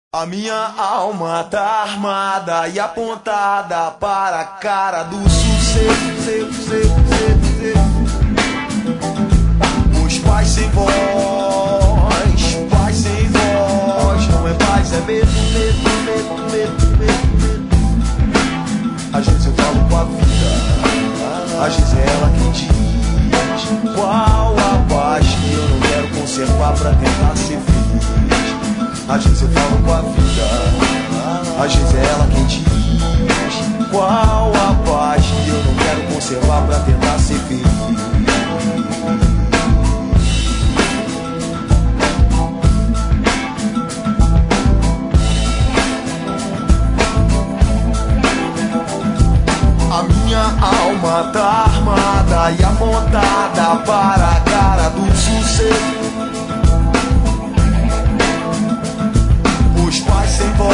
A minha alma tá armada e apontada para a cara do sucesso. Os pais sem voz, paz sem voz. Não é paz, é medo. Às vezes eu falo com a vida, às vezes é ela quem diz qual a paz que eu não quero conservar pra tentar ser feliz. Às vezes eu falo com a vida, às vezes é ela quem diz qual a paz que eu não quero conservar pra tentar ser feliz. A minha alma tá armada e apontada para a cara do sucesso. Os pais sem voz,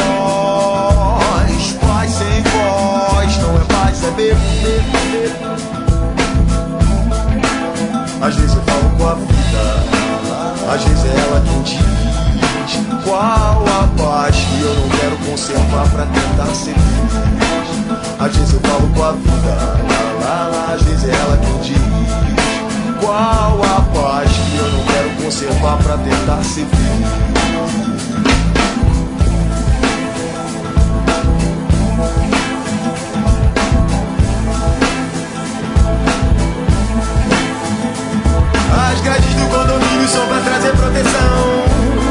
pais sem voz. Não é paz, é medo. Às vezes eu falo com a vida, às vezes é ela quem diz qual a paz que eu não quero conservar pra tentar ser feliz. Às vezes eu falo com a vida, às vezes é ela quem diz qual a paz que eu não quero conservar pra tentar ser feliz. As grades do condomínio são pra trazer proteção,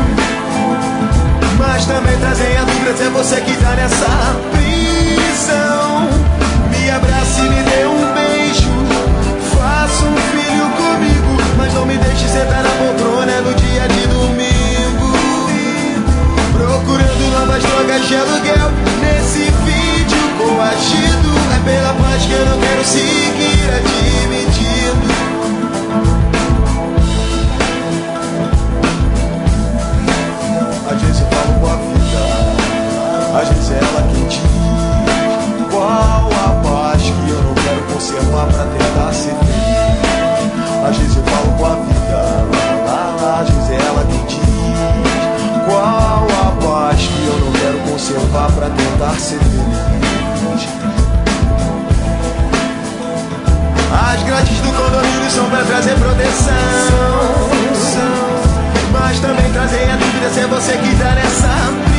mas também trazem a dúvida se é você que tá nessa prisão. Me abrace e me dê um beijo, faça um filho comigo, mas não me deixe sentar na poltrona no dia de domingo, procurando novas drogas de aluguel. Nesse vídeo coagido, é pela paz que eu não quero seguir admitindo. Às vezes eu falo com a vida, às vezes é ela quem diz qual a paz que eu não quero conservar pra tentar ser feliz. Às vezes eu falo com a vida, às vezes é ela quem diz qual a paz que eu não quero conservar pra tentar ser feliz. As grades do condomínio são pra trazer proteção, mas também trazem a dúvida se é você que tá nessa